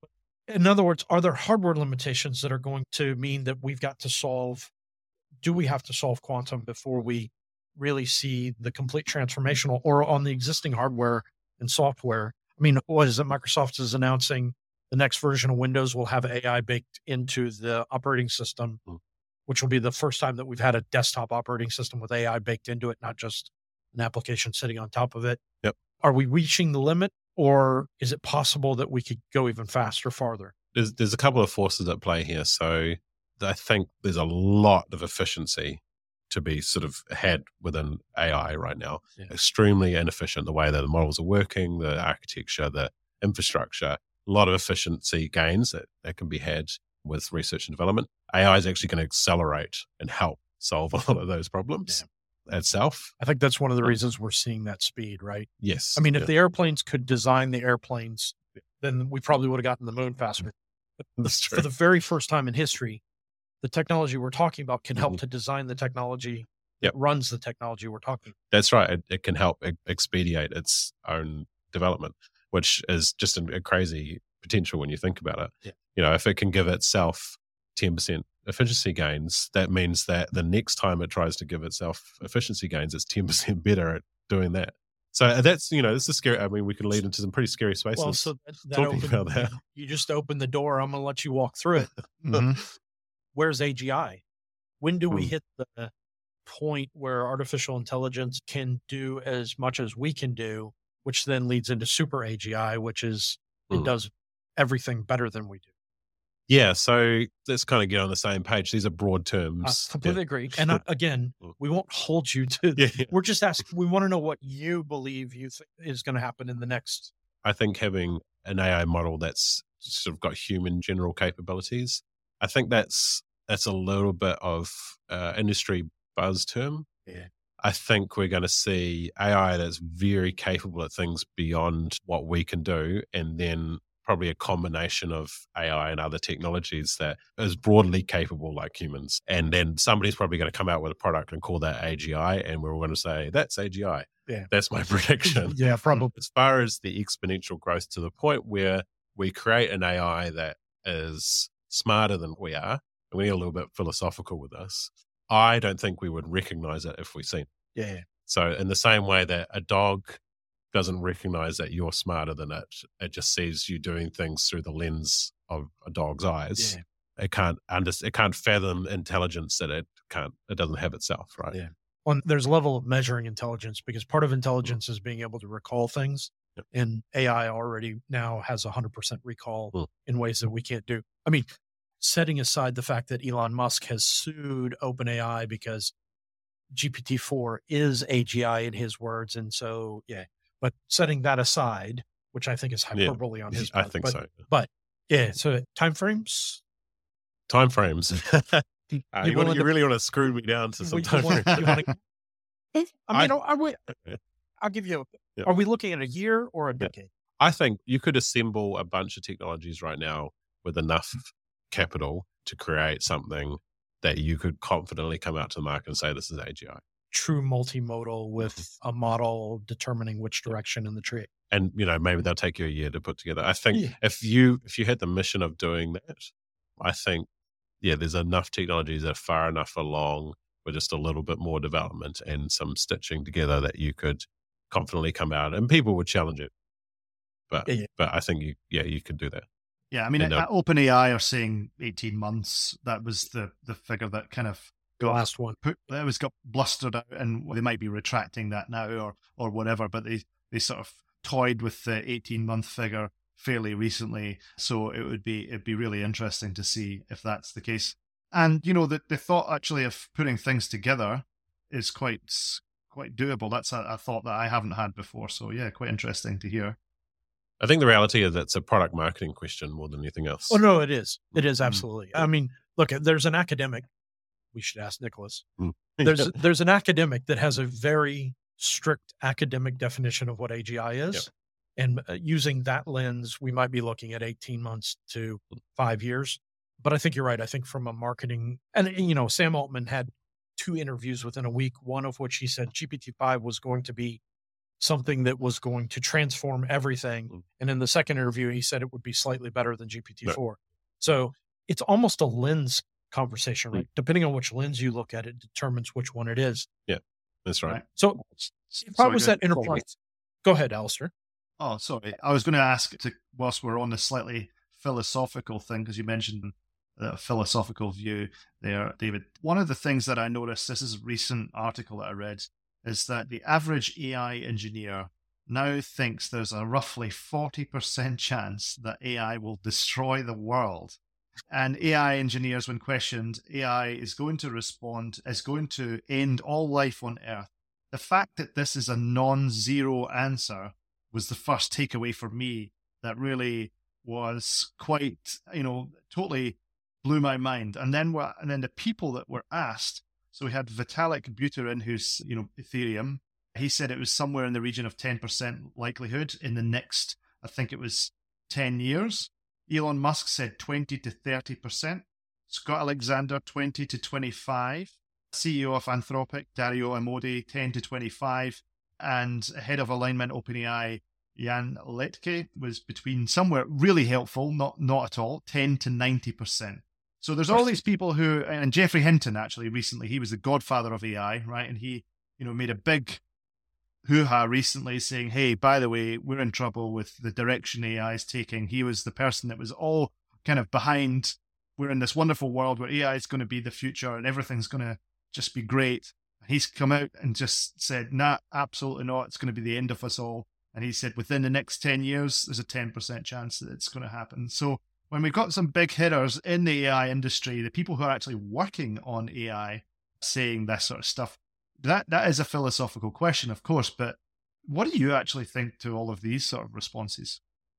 In other words, are there hardware limitations that are going to mean that we've got to solve? Do we have to solve quantum before we really see the complete transformational, or on the existing hardware and software? I mean, what is it? Microsoft is announcing the next version of Windows will have A I baked into the operating system, Mm. which will be the first time that we've had a desktop operating system with A I baked into it, not just an application sitting on top of it. Yep. Are we reaching the limit, or is it possible that we could go even faster, farther? There's, there's a couple of forces at play here. So I think there's a lot of efficiency to be sort of had within A I right now. Yeah. Extremely inefficient, the way that the models are working, the architecture, the infrastructure, a lot of efficiency gains that, that can be had with research and development. A I is actually going to accelerate and help solve a lot of those problems itself. I think that's one of the Yeah. reasons we're seeing that speed, right? Yes. I mean, if Yeah. the airplanes could design the airplanes, then we probably would have gotten the moon faster. But That's true. for the very first time in history, the technology we're talking about can help Mhm. to design the technology Yep. that runs the technology we're talking. That's right. It, it can help e- expedite its own development, which is just a, a crazy potential when you think about it. Yeah. You know, if it can give itself ten percent efficiency gains, that means that the next time it tries to give itself efficiency gains, it's ten percent better at doing that. So that's, you know, this is scary. I mean, we can lead into some pretty scary spaces. Well, so that, that talking opened, about that. you just opened the door. I'm going to let you walk through it. Mhm. Where's A G I? When do we Hmm. hit the point where artificial intelligence can do as much as we can do, which then leads into super A G I, which is it Hmm. does everything better than we do. Yeah, so let's kind of get on the same page. These are broad I terms. completely agree. And I, again, Mm. we won't hold you to. Yeah, yeah. We're just asking. We want to know what you believe you th- is going to happen in the next. I think having an A I model that's sort of got human general capabilities, I think that's that's a little bit of uh, industry buzz term. Yeah. I think we're going to see A I that's very capable at things beyond what we can do, and then probably a combination of A I and other technologies that is broadly capable like humans. And then somebody's probably going to come out with a product and call that A G I, and we're all going to say, that's A G I. Yeah. That's my prediction. Yeah, probably. As far as the exponential growth to the point where we create an A I that is smarter than we are, and we get a little bit philosophical with this, I don't think we would recognize it if we seen it. Yeah. So in the same way that a dog doesn't recognize that you're smarter than it, it just sees you doing things through the lens of a dog's eyes. Yeah. It can't under, it can't fathom intelligence that it can't, it doesn't have itself, right? Yeah. On there's a level of measuring intelligence, because part of intelligence is being able to recall things. Yep. And A I already now has one hundred percent recall Mm. in ways that we can't do. I mean, setting aside the fact that Elon Musk has sued OpenAI because G P T four is A G I in his words. And so, yeah, but setting that aside, which I think is Yeah. hyperbole on his I part. think but, so. But yeah, so timeframes. Timeframes. Uh, You you, want, willing you to- really want to screw me down to some you want- timeframes? you wanna- I mean, I- are we, I'll give you, Yeah. are we looking at a year or a Yeah. decade? I think you could assemble a bunch of technologies right now with enough capital to create something that you could confidently come out to the market and say, this is A G I. True multimodal with a model determining which direction in the tree. And, you know, maybe they'll take you a year to put together. I think Yeah. if you, if you had the mission of doing that, I think, yeah, there's enough technologies that are far enough along with just a little bit more development and some stitching together that you could confidently come out and people would challenge it. But, Yeah, yeah. but I think you, yeah, you could do that. Yeah, I mean, And, at, uh, at OpenAI are saying eighteen months. That was the the figure that kind of The got last one. put, that was got blustered out, and they might be retracting that now or or whatever. But they they sort of toyed with the eighteen month figure fairly recently, so it would be it'd be really interesting to see if that's the case. And you know, the the thought actually of putting things together is quite quite doable. That's a, a thought that I haven't had before. So yeah, quite interesting to hear. I think the reality is it's a product marketing question more than anything else. Oh, no, it is. It is Mm. absolutely. I mean, look, there's an academic. We should ask Nicholas. Mm. There's there's an academic that has a very strict academic definition of what A G I is. Yep. And uh, using that lens, we might be looking at eighteen months to five years. But I think you're right. I think from a marketing, and, you know, Sam Altman had two interviews within a week, one of which he said G P T five was going to be something that was going to transform everything. Mm. And in the second interview, he said it would be slightly better than G P T four. So it's almost a lens conversation, right? Depending on which lens you look at, it determines which one it is. That's right. Right. So if I Sorry, was go that ahead. enterprise, go ahead, Alistair. Oh, sorry. I was going to ask, to, whilst we're on the slightly philosophical thing, because you mentioned the philosophical view there, David. One of the things that I noticed, this is a recent article that I read, is that the average A I engineer now thinks there's a roughly forty percent chance that A I will destroy the world. And A I engineers, when questioned, A I is going to respond, is going to end all life on Earth. The fact that this is a non-zero answer was the first takeaway for me that really was quite, you know, totally blew my mind. And then what, and then the people that were asked, so we had Vitalik Buterin, who's, you know, Ethereum. He said it was somewhere in the region of ten percent likelihood in the next, I think it was ten years. Elon Musk said twenty to thirty percent. Scott Alexander, twenty to twenty-five. C E O of Anthropic, Dario Amodei, ten to twenty-five. And head of alignment OpenAI, Jan Letke, was between somewhere really helpful, not not at all, ten to ninety percent. So there's all these people who, and Jeffrey Hinton actually recently, he was the godfather of A I, right? And he, you know, made a big hoo-ha recently saying, hey, by the way, we're in trouble with the direction A I is taking. He was the person that was all kind of behind, we're in this wonderful world where A I is going to be the future and everything's going to just be great. He's come out and just said, nah, absolutely not. It's going to be the end of us all. And he said within the next ten years, there's a ten percent chance that it's going to happen. So when we've got some big hitters in the A I industry, the people who are actually working on A I saying this sort of stuff, that that is a philosophical question, of course. But what do you actually think to all of these sort of responses?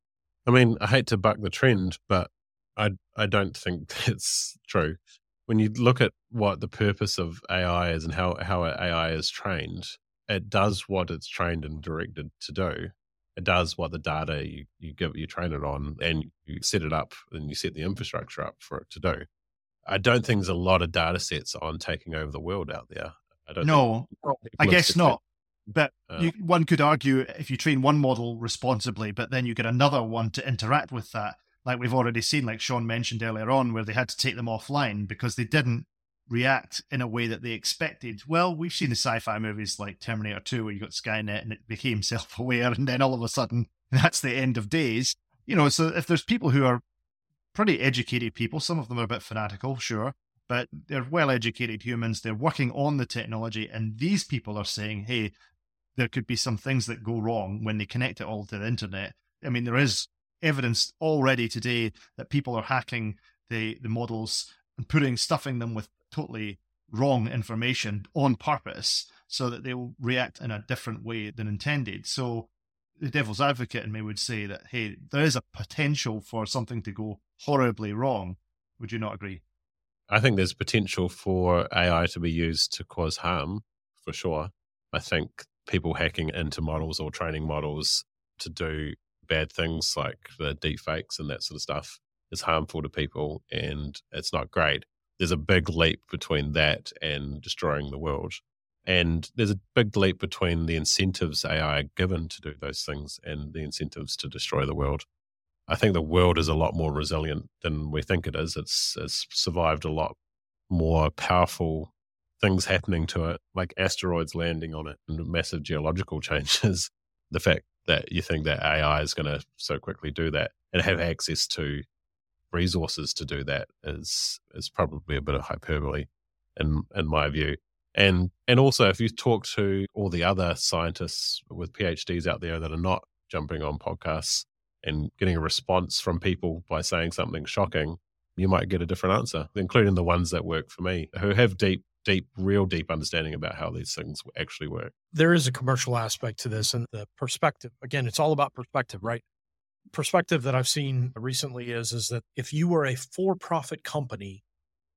I mean, I hate to buck the trend, but I I don't think that's true. When you look at what the purpose of A I is and how, how A I is trained, it does what it's trained and directed to do. It does what the data you, you give you train it on, and you set it up and you set the infrastructure up for it to do. I don't think there's a lot of data sets on taking over the world out there. I don't no, I guess not. But Uh, you, one could argue if you train one model responsibly, but then you get another one to interact with that, like we've already seen, like Sean mentioned earlier on, where they had to take them offline because they didn't react in a way that they expected. Well, we've seen the sci-fi movies like Terminator two where you got Skynet and it became self-aware, and then all of a sudden that's the end of days. You know, so if there's people who are pretty educated people, some of them are a bit fanatical, sure, but they're well-educated humans, they're working on the technology, and these people are saying, hey, there could be some things that go wrong when they connect it all to the internet. I mean, there is evidence already today that people are hacking the, the models and putting, stuffing them with totally wrong information on purpose so that they'll react in a different way than intended. So the devil's advocate in me would say that, hey, there is a potential for something to go horribly wrong. Would you not agree? I think there's potential for A I to be used to cause harm, for sure. I think people hacking into models or training models to do bad things like the deep fakes and that sort of stuff is harmful to people, and it's not great. There's a big leap between that and destroying the world. And there's a big leap between the incentives A I are given to do those things and the incentives to destroy the world. I think the world is a lot more resilient than we think it is. It's, it's survived a lot more powerful things happening to it, like asteroids landing on it and massive geological changes. The fact that you think that A I is going to so quickly do that and have access to resources to do that is is probably a bit of hyperbole in in my view. And and also, if you talk to all the other scientists with PhDs out there that are not jumping on podcasts and getting a response from people by saying something shocking, you might get a different answer, including the ones that work for me, who have deep, deep, real deep understanding about how these things actually work. There is a commercial aspect to this, and the perspective. Again, it's all about perspective, right? Perspective that I've seen recently is, is that if you are a for-profit company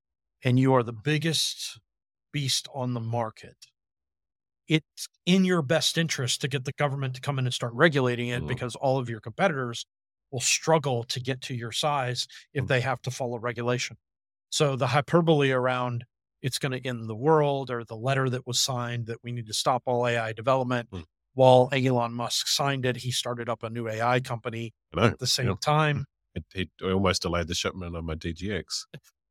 and you are the biggest beast on the market, it's in your best interest to get the government to come in and start regulating it, Mm. because all of your competitors will struggle to get to your size if Mm. they have to follow regulation. So the hyperbole around it's going to end the world, or the letter that was signed that we need to stop all A I development, Mm. while Elon Musk signed it, he started up a new A I company I know. at the same Yeah. time. It, it almost delayed the shipment of my D G X.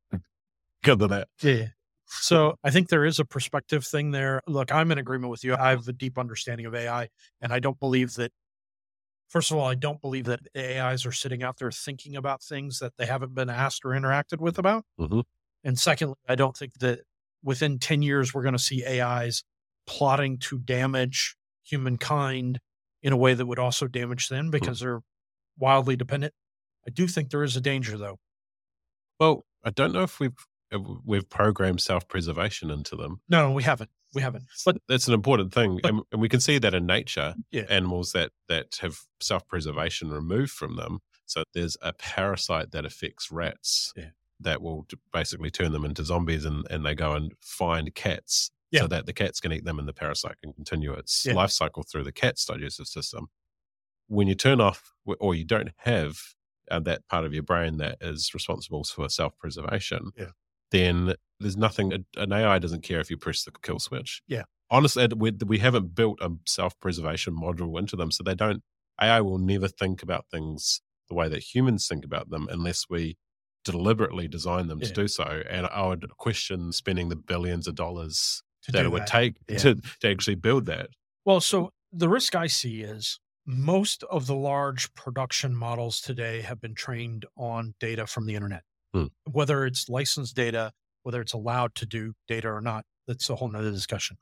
Good to that. Yeah. So I think there is a perspective thing there. Look, I'm in agreement with you. I have a deep understanding of A I, and I don't believe that, first of all, I don't believe that A Is are sitting out there thinking about things that they haven't been asked or interacted with about. Mm-hmm. And secondly, I don't think that within ten years, we're going to see A Is plotting to damage humankind in a way that would also damage them, because they're wildly dependent. I do think there is a danger, though. Well, I don't know if we've if we've programmed self-preservation into them. No, no, we haven't. We haven't. But That's an important thing, But- and, and we can see that in nature. yeah, Animals that that have self-preservation removed from them. So there's a parasite that affects rats Yeah. that will t- basically turn them into zombies, and, and they go and find cats Yeah. so that the cats can eat them and the parasite can continue its Yeah. life cycle through the cat's digestive system. When you turn off w- or you don't have uh, that part of your brain that is responsible for self-preservation, Yeah. then there's nothing, an A I doesn't care if you press the kill switch. Yeah. Honestly, it- we, we haven't built a self-preservation module into them, so they don't, A I will never think about things the way that humans think about them unless we deliberately design them Yeah. to do so. And I would question spending the billions of dollars to that do it would that. take Yeah. to, to actually build that. Well, so The risk I see is most of the large production models today have been trained on data from the internet, Hmm. whether it's licensed data, whether it's allowed to do data or not. That's a whole nother discussion.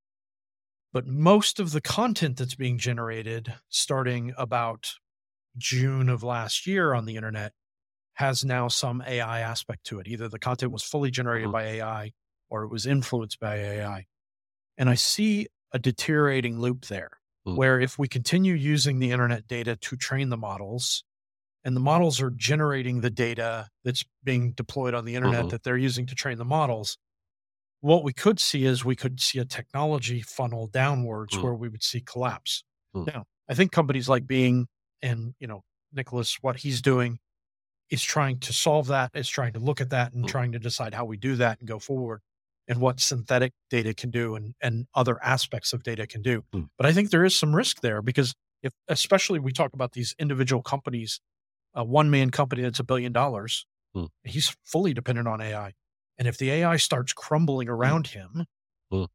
But most of the content that's being generated starting about June of last year on the internet has now some A I aspect to it. Either the content was fully generated Mhm. by A I or it was influenced by A I. And I see a deteriorating loop there Mm. where if we continue using the internet data to train the models and the models are generating the data that's being deployed on the internet Mhm. that they're using to train the models, what we could see is we could see a technology funnel downwards Mm. where we would see collapse. Mm. Now, I think companies like Bing and, you know, Nicholas, what he's doing is trying to solve that, is trying to look at that and Mm. trying to decide how we do that and go forward and what synthetic data can do and, and other aspects of data can do. Mm. But I think there is some risk there because if, especially we talk about these individual companies, a one man company that's a billion dollars, Mm. he's fully dependent on A I. And if the A I starts crumbling around him, Mm.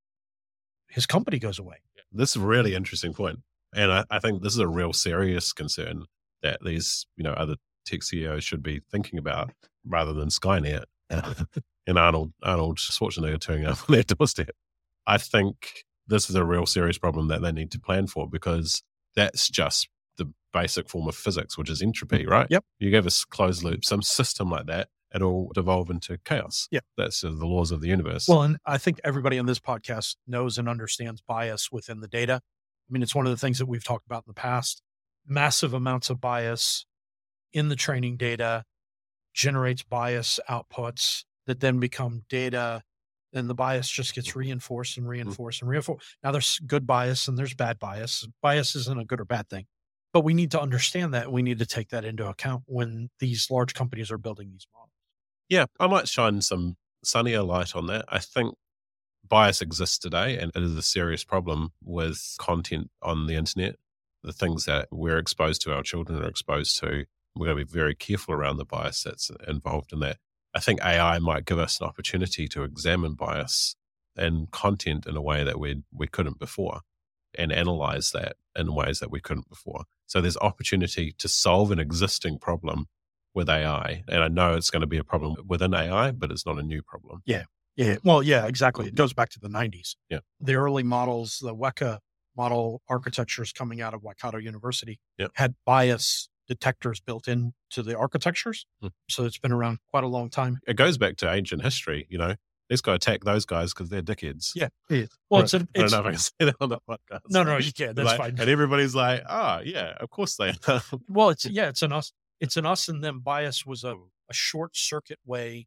his company goes away. This is a really interesting point. And I, I think this is a real serious concern that these, you know, other tech C E Os should be thinking about rather than Skynet and Arnold Arnold Schwarzenegger turning up on their doorstep. I think this is a real serious problem that they need to plan for because that's just the basic form of physics, which is entropy, right? Yep. You give us closed loop, some system like that, it'll devolve into chaos. Yeah. That's uh, the laws of the universe. Well, and I think everybody on this podcast knows and understands bias within the data. I mean, it's one of the things that we've talked about in the past. Massive amounts of bias in the training data generates bias outputs that then become data. And the bias just gets reinforced and reinforced and reinforced. Now there's good bias and there's bad bias. Bias isn't a good or bad thing, but we need to understand that. We need to take that into account when these large companies are building these models. Yeah, I might shine some sunnier light on that. I think bias exists today, and it is a serious problem with content on the internet. The things that we're exposed to, our children are exposed to, we're going to be very careful around the bias that's involved in that. I think A I might give us an opportunity to examine bias and content in a way that we we couldn't before and analyze that in ways that we couldn't before. So there's opportunity to solve an existing problem with A I. And I know it's going to be a problem within A I, but it's not a new problem. Yeah. Yeah. Well, yeah, exactly. It goes back to the nineties. Yeah. The early models, the Weka model architectures coming out of Waikato University Yep. had bias detectors built into the architectures. Hmm. So it's been around quite a long time. It goes back to ancient history, you know. Let's go attack those guys because they're dickheads. Yeah. yeah. Well, it's, a, I don't it's know if I can say that on the podcast. no, no, you can't. That's Like, fine. And everybody's like, oh, yeah, of course they are. Well, it's, yeah, it's an us, it's an us and them bias was a, a short circuit way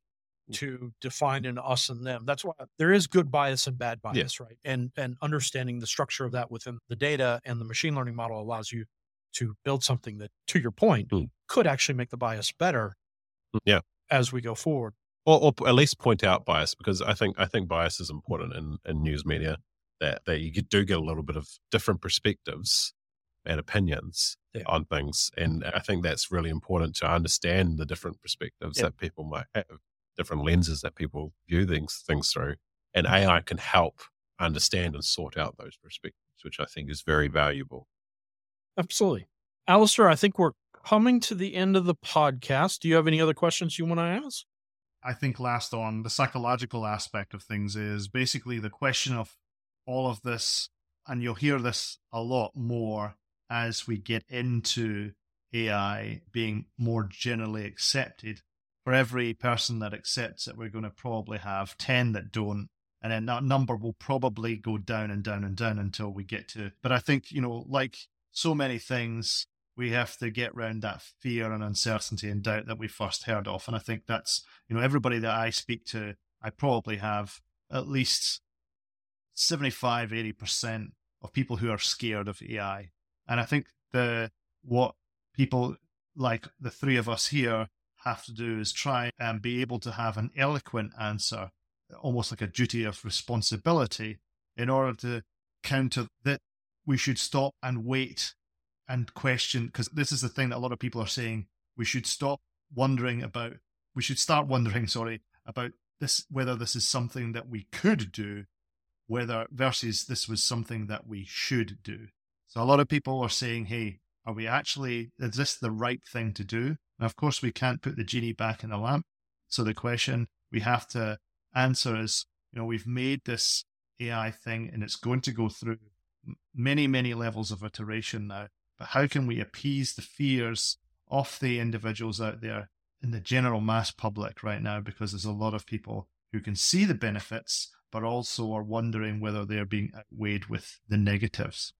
to define an us and them. That's why there is good bias and bad bias, right? And and understanding the structure of that within the data and the machine learning model allows you to build something that, to your point, Mm. could actually make the bias better. Yeah. As we go forward. Or, or at least point out bias, because I think I think bias is important in, in news media, that, that you get, do get a little bit of different perspectives and opinions Yeah. on things. And I think that's really important to understand the different perspectives Yeah. that people might have, different lenses that people view things, things through. And A I can help understand and sort out those perspectives, which I think is very valuable. Absolutely. Alistair, I think we're coming to the end of the podcast. Do you have any other questions you want to ask? I think last on, the psychological aspect of things is basically the question of all of this, and you'll hear this a lot more as we get into A I being more generally accepted. For every person that accepts it, we're going to probably have ten that don't. And then that number will probably go down and down and down until we get to. But I think, you know, like so many things, we have to get around that fear and uncertainty and doubt that we first heard of. And I think that's, you know, everybody that I speak to, I probably have at least seventy-five, eighty percent of people who are scared of A I. And I think the what people like the three of us here have to do is try and be able to have an eloquent answer, almost like a duty of responsibility, in order to counter that we should stop and wait and question, because this is the thing that a lot of people are saying, we should stop wondering about, we should start wondering, sorry, about this, whether this is something that we could do whether versus this was something that we should do. So a lot of people are saying, hey, are we actually, is this the right thing to do? And of course, we can't put the genie back in the lamp. So the question we have to answer is, you know, we've made this A I thing and it's going to go through many, many levels of iteration now. But how can we appease the fears of the individuals out there in the general mass public right now? Because there's a lot of people who can see the benefits, but also are wondering whether they're being outweighed with the negatives.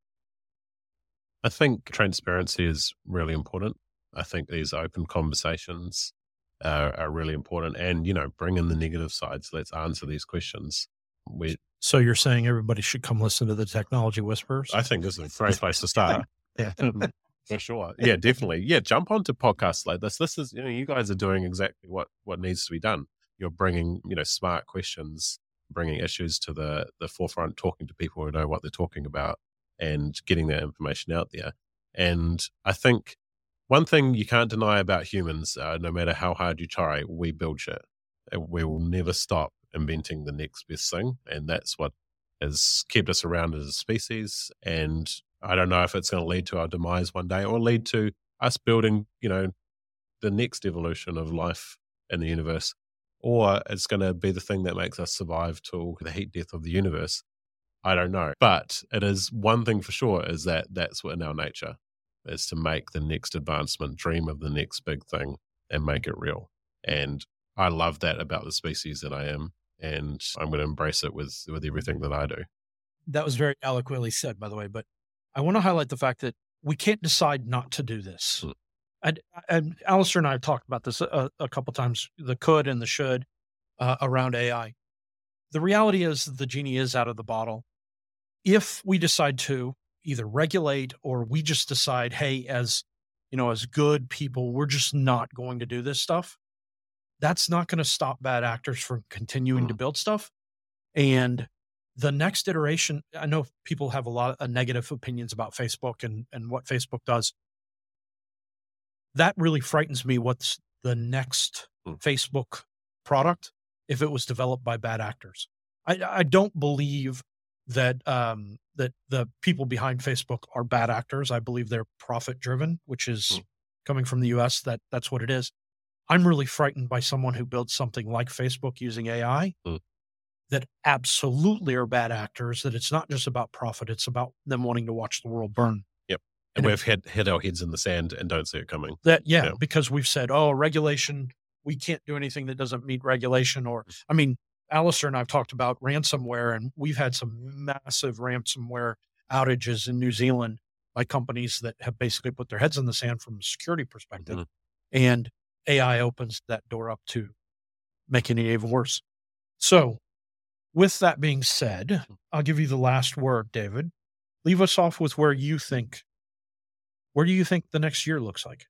I think transparency is really important. I think these open conversations are, are really important. And, you know, bring in the negative sides. Let's answer these questions. We, So you're saying everybody should come listen to the Technology Whisperers? I think this is a great place to start. Yeah. For sure. Yeah, definitely. Yeah, jump onto podcasts like this. This is, you know, you guys are doing exactly what, what needs to be done. You're bringing, you know, smart questions, bringing issues to the, the forefront, talking to people who know what they're talking about and getting that information out there. And I think one thing you can't deny about humans, uh, no matter how hard you try, we build shit. We will never stop inventing the next best thing. And that's what has kept us around as a species. And I don't know if it's going to lead to our demise one day or lead to us building, you know, the next evolution of life in the universe, or it's going to be the thing that makes us survive till the heat death of the universe. I don't know. But it is one thing for sure is that that's what in our nature is to make the next advancement, dream of the next big thing and make it real. And I love that about the species that I am. And I'm going to embrace it with, with everything that I do. That was very eloquently said, by the way, but I want to highlight the fact that we can't decide not to do this. Mm. And, and Alistair and I have talked about this a, a couple times, the could and the should uh, around A I. The reality is the genie is out of the bottle. If we decide to either regulate or we just decide, hey, as you know, as good people, we're just not going to do this stuff, that's not going to stop bad actors from continuing mm. to build stuff. And the next iteration, I know people have a lot of negative opinions about Facebook and, and what Facebook does. That really frightens me. What's the next mm. Facebook product if it was developed by bad actors? I, I don't believe that um, that the people behind Facebook are bad actors. I believe they're profit driven, which is mm. coming from the U S. That that's what it is. I'm really frightened by someone who builds something like Facebook using A I mm. that absolutely are bad actors, that it's not just about profit. It's about them wanting to watch the world burn. Yep. And, and we've hit, hit our heads in the sand and don't see it coming. That, yeah, yeah, because we've said, oh, regulation, we can't do anything that doesn't meet regulation. Or, I mean, Alistair and I have talked about ransomware, and we've had some massive ransomware outages in New Zealand by companies that have basically put their heads in the sand from a security perspective. Mm-hmm. And A I opens that door up to making it even worse. So with that being said, I'll give you the last word, David. Leave us off with where you think, where do you think the next year looks like?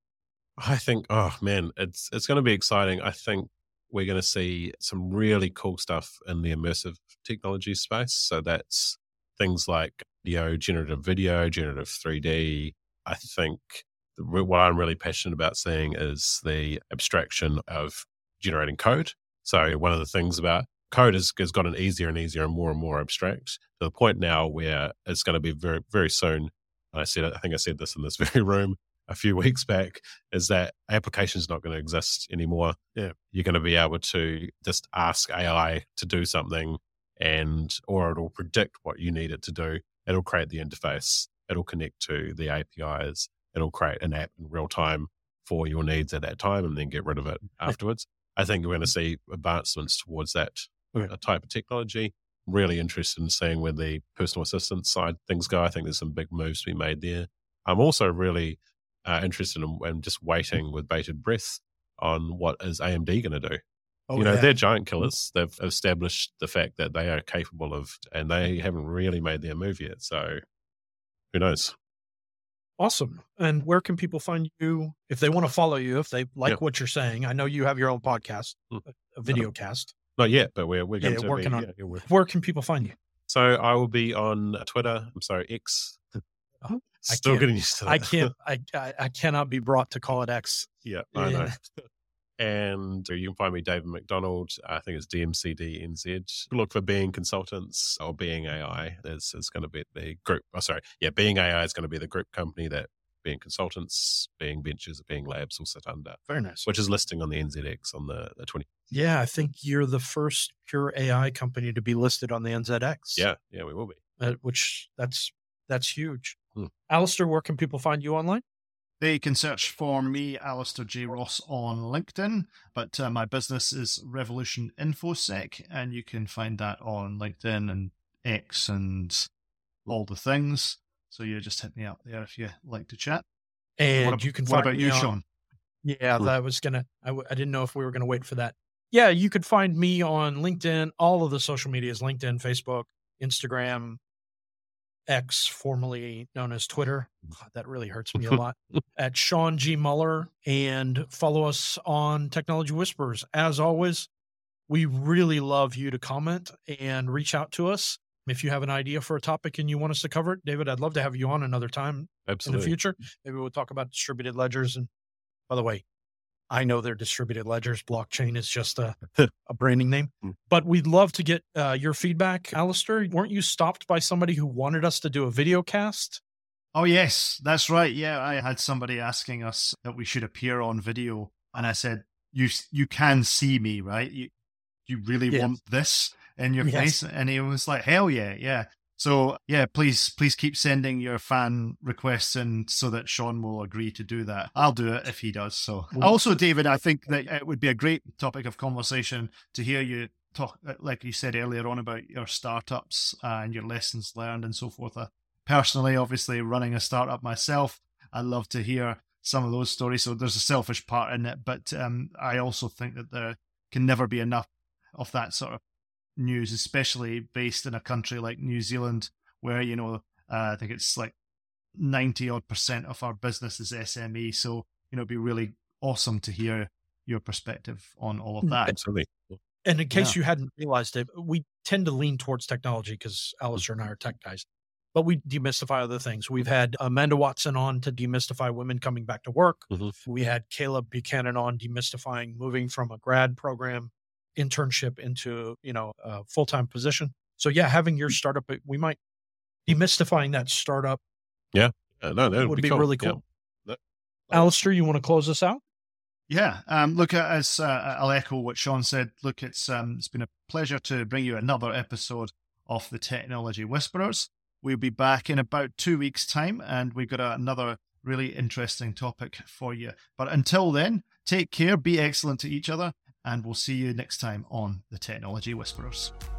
I think, oh man, it's it's going to be exciting. I think we're going to see some really cool stuff in the immersive technology space. So that's things like video, generative video, generative three D. I think what I'm really passionate about seeing is the abstraction of generating code. So one of the things about code is, has gotten easier and easier and more and more abstract to the point now where it's going to be very, very soon. And I said, I think I said this in this very room a few weeks back, is that application is not going to exist anymore. Yeah. You're going to be able to just ask A I to do something and, or it'll predict what you need it to do. It'll create the interface. It'll connect to the A P Is. It'll create an app in real time for your needs at that time and then get rid of it afterwards. I think we're going to see advancements towards that okay. type of technology. Really interested in seeing where the personal assistant side things go. I think there's some big moves to be made there. I'm also really uh, interested in, in just waiting with bated breath on what is A M D going to do. Oh, you know, yeah. They're giant killers. They've established the fact that they are capable of, and they haven't really made their move yet. So who knows? Awesome. And where can people find you if they want to follow you, if they like yeah. what you're saying? I know you have your own podcast, mm. a video no, cast. Not yet, but we're, we're going yeah, to working be, on yeah, it. Yeah, where can people find you? So I will be on Twitter. I'm sorry, X. Oh, Still getting used to that. I can't, I, I, I cannot be brought to call it X. Yeah, I know. And you can find me, David McDonald. I think it's D M C D N Z. Look for Being Consultants or Being A I. Is is going to be the group. Oh, sorry. Yeah, Being A I is going to be the group company that Being Consultants, Being Ventures, Being Labs will sit under. Very nice. Which is listing on the N Z X on the, the twentieth. Yeah, I think you're the first pure A I company to be listed on the N Z X. Yeah, yeah, we will be. Uh, which that's that's huge. Hmm. Alistair, where can people find you online? They can search for me, Alistair J. Ross, on LinkedIn, but uh, my business is Revolution InfoSec, and you can find that on LinkedIn and X and all the things. So you just hit me up there if you like to chat. And what, you can what find about me you, on, Sean? Yeah, that was gonna. I, w- I didn't know if we were gonna wait for that. Yeah, you could find me on LinkedIn. All of the social medias: LinkedIn, Facebook, Instagram, X, formerly known as Twitter. God, that really hurts me a lot. At Sean G. Muller, and follow us on Technology Whispers. As always, we really love you to comment and reach out to us. If you have an idea for a topic and you want us to cover it, David, I'd love to have you on another time Absolutely. in the future. Maybe we'll talk about distributed ledgers. And by the way, I know they're distributed ledgers. Blockchain is just a, a branding name. But we'd love to get uh, your feedback. Alistair, weren't you stopped by somebody who wanted us to do a video cast? Oh, yes, that's right. Yeah, I had somebody asking us that we should appear on video. And I said, you you can see me, right? You, you really Yes. want this in your Yes. face? And he was like, hell yeah, yeah. So, yeah, please, please keep sending your fan requests in so that Sean will agree to do that. I'll do it if he does. So, also, David, I think that it would be a great topic of conversation to hear you talk, like you said earlier on, about your startups uh, and your lessons learned and so forth. Uh, personally, obviously, running a startup myself, I love to hear some of those stories. So there's a selfish part in it, but um, I also think that there can never be enough of that sort of news, especially based in a country like New Zealand, where, you know, uh, I think it's like ninety odd percent of our business is S M E. So, you know, it'd be really awesome to hear your perspective on all of that. Absolutely. And in case Yeah. you hadn't realized it, we tend to lean towards technology because Alistair and I are tech guys, but we demystify other things. We've had Amanda Watson on to demystify women coming back to work. Mhm. We had Caleb Buchanan on demystifying moving from a grad program internship into, you know, a full-time position. So yeah, having your startup, we might demystifying that startup Uh, no, that would, would be, be cool. really Yeah. cool. That- Alistair, you want to close us out? Yeah, um, look, uh, as uh, I'll echo what Sean said. Look, it's um, it's been a pleasure to bring you another episode of the Technology Whisperers. We'll be back in about two weeks' time, and we've got another really interesting topic for you. But until then, take care, be excellent to each other, and we'll see you next time on the Technology Whisperers.